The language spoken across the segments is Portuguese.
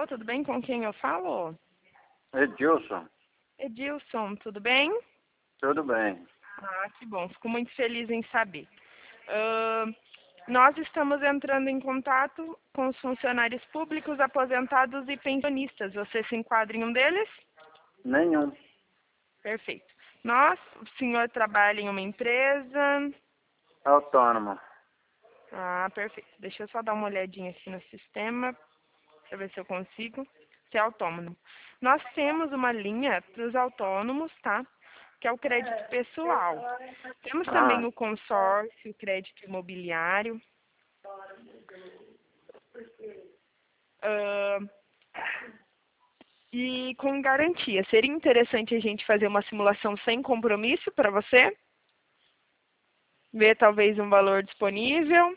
Alô, tudo bem? Com quem eu falo? Edilson, Edilson, tudo bem? tudo bem. Ah, que bom. Fico muito feliz em saber. Nós estamos entrando em contato com os funcionários públicos, aposentados e pensionistas. Você se enquadra em um deles? Nenhum. Perfeito. O senhor trabalha em uma empresa? Autônomo. Ah, perfeito. Deixa eu só dar uma olhadinha aqui no sistema para ver se eu consigo ser autônomo. Nós temos uma linha para os autônomos, tá? Que é o crédito pessoal. Temos também Ah, o consórcio, o crédito imobiliário. Ah, e com garantia. Seria interessante a gente fazer uma simulação sem compromisso para você? Ver talvez um valor disponível.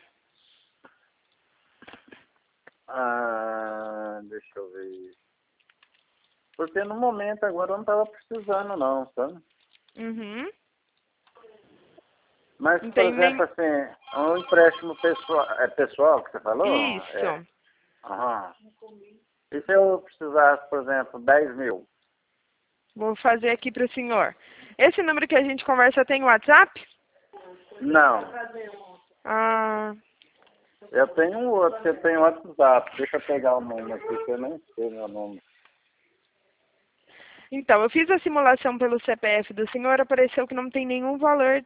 deixa eu ver. Porque no momento agora eu não estava precisando não, sabe? Uhum. Mas, Não por tem nem... exemplo, assim, um empréstimo pessoal, é pessoal que você falou? É. Isso. Aham. E se eu precisasse, por exemplo, 10 mil? Vou fazer aqui para o senhor. Esse número que a gente conversa tem WhatsApp? Não. Ah, Eu tenho um outro, que eu tenho WhatsApp. Deixa eu pegar o número aqui, que eu nem sei meu número. então, eu fiz a simulação pelo CPF do senhor, apareceu que não tem nenhum valor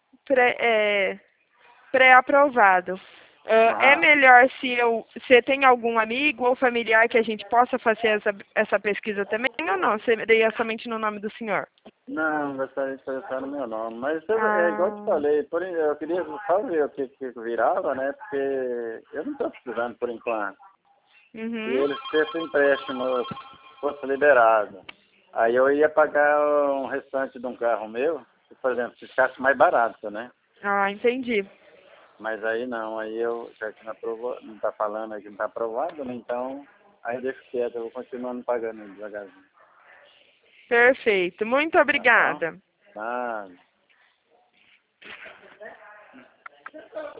pré-aprovado. É Aham. melhor se tem algum amigo ou familiar que a gente possa fazer essa pesquisa também ou não? Seria somente no nome do senhor? Não, gostaria de colocar no meu nome. Mas é igual eu te Ah, falei, eu queria só ver o que virava, né? Porque eu não estou precisando por enquanto. Se uhum. eles se esse empréstimo fosse liberado, aí eu ia pagar um restante de um carro meu, se, por exemplo, se ficasse mais barato, né? Ah, entendi. Mas aí não, aí eu, já que não aprovou, não está falando aí que não está aprovado, né? Então, aí eu deixo quieto, eu vou continuando pagando devagarzinho. Perfeito. Muito Tá bom? obrigada. Ah,